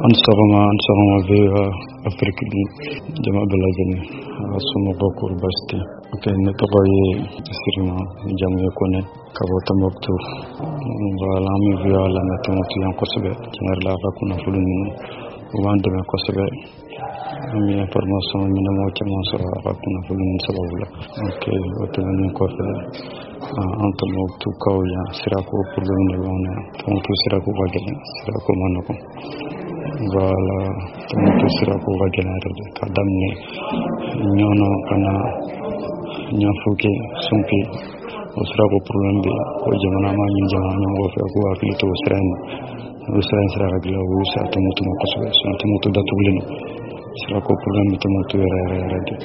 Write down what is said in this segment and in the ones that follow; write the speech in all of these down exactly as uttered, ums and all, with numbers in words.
an sɔgɔma an sɔgɔma V O A Afrique jama bɛɛ lajɛlen a somɔgɔw kɔri baasi tɛ. Ok, ne tɔgɔ ye Sirima Jamuye Kone ka bɔ Tombouctou. Voilà, an bɛ V O A lamɛn Tombouctou yan kosɛbɛ. Tiɲɛ yɛrɛ la a ka kunnafoni ninnu u b'an dɛmɛ kosɛbɛ. An bɛ information ɲɛnamaw caman sɔrɔ a ka kunnafoni ninnu sababu la. Ok, o tɛmɛnen kɔfɛ an Tombouctoukaw yan sirako problème de b'an na yan. Tombouctou sirako ka gɛlɛn, sirako ma nɔgɔn. Voilà, Tombouctou sirako ka gɛlɛn yɛrɛ de k'a daminɛ Ɲɔnɔ ka na Ɲafuke Sunpe o sirako problème bɛ yen. O jamana ma ɲini jamana ɲɛmɔgɔw fɛ k'u hakili to o sira in na. O sira in sira ka dilan o y'u sira Tombouctou ma kosɛbɛ. Sinon Tombouctou datugulen don. Sirako problème bɛ Tombouctou yɛrɛ yɛrɛ yɛrɛ de.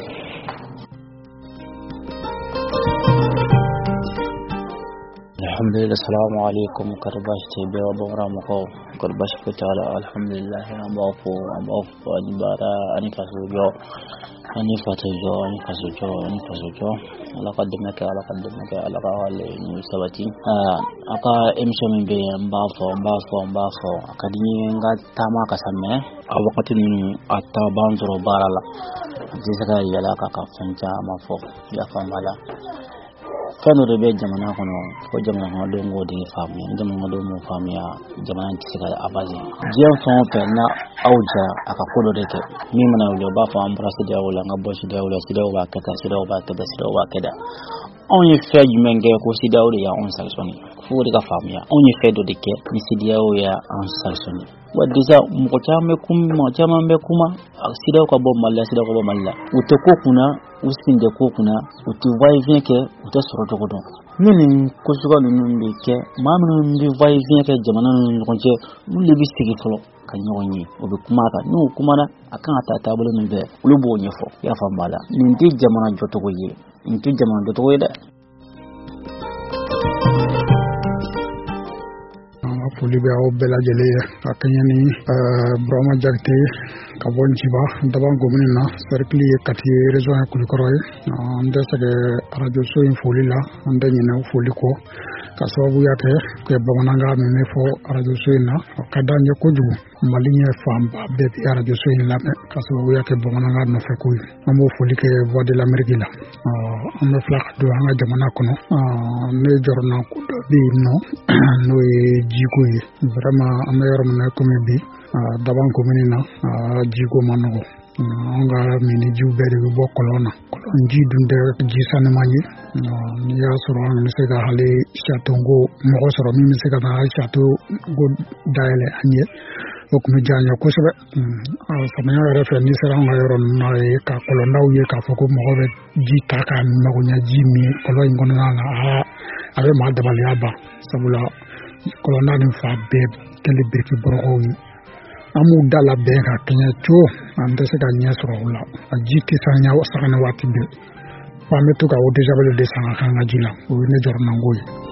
Alhamdulillah, assalamu alaikum karbash tebe wa bawra mako karbash ko taala alhamdulillah amba fo amba fo ajibara ani fasujo ani fasujo ani fasujo ani fasujo ala qaddamaka ala qaddamaka ala qawale ni sabati aka emission be amba fo amba fo amba fo akadini nga tama kasame a wakati ni atabandro barala disaka yala ka ka fanja ma fo ya famala kanu de be jamana kono ko jamana ko do ngodi fami jamana do mo fami ya jamana tisika abazi jam fon pe na auja aka kodo deke mi mana ulo ba fa ambrase de wala nga boshi de wala sida wa kata sida wa kata sida wa keda on y fait du menge ko sida wala ya on salsoni fu de ka fami ya on y fait do deke ni sida ya on salsoni wa disa mo chame kum mo chama me kuma sida ko bo malla sida ko bo malla uto ko kuna usinde ko kuna uti vai vient ke uta soro dogodo nini ko suga nunu be ke mamnu ndi vai vient ke jamana nunu ko je mulle bi sigi folo kan nyonyi obe kuma ka no kuma na akan ata tabulu nbe ulubo nyefo ya fa mala ndi jamana joto ko ye ndi jamana joto ko ye da foli bɛ aw bɛɛ lajɛlen ye ka kɛɲɛ ni Burama Jakite ka bɔ Nciba Daban komini na cercle ye kati ye région ye Kulikɔrɔ ye an tɛ sɛgɛn radio so in foli la an tɛ ɲinɛ foli kɔ ka sababuya kɛ kɛ bamanankan min bɛ fɔ radio so in na o ka d'an ye kojugu Mali ɲɛ fanba bɛɛ bɛ radio so in lamɛn ka sababuya kɛ bamanankan nɔfɛ ko ye an b'o foli kɛ Voix de l'Amérique la an bɛ fila ka don an ka jamana kɔnɔ ne jɔrɔna ko dɔ bɛ yen nɔ n'o ye jiko ye vraiment an bɛ yɔrɔ min na komi bi Daban komini na jiko ma nɔgɔ an ka minijiw bɛɛ de bɛ bɔ kɔlɔn na kɔlɔn ji dun tɛ ji sanuman ye n'i y'a sɔrɔ an bɛ se ka hali chateau mɔgɔ sɔrɔ min bɛ se ka taa chateau dayɛlɛ an ye o tun bɛ diya an ye kosɛbɛ samiya yɛrɛ fɛ n'i sera an ka yɔrɔ ninnu na ye ka kɔlɔndaw ye k'a fɔ ko mɔgɔ bɛ ji ta k'a magoɲɛ ji min kɔlɔn in kɔnɔna na a bɛ maa dabaliya ban sabula kɔlɔnda nin fa bɛɛ kɛli biriki bɔrɔkɔw ye an b'u da labɛn ka kɛɲɛ cogo an tɛ se ka ɲɛ sɔrɔ o la a ji tɛ saniya sagana waati bɛɛ fo an bɛ to ka eau de javel de san ka k'an ka ji la o ye ne jɔrɔnanko ye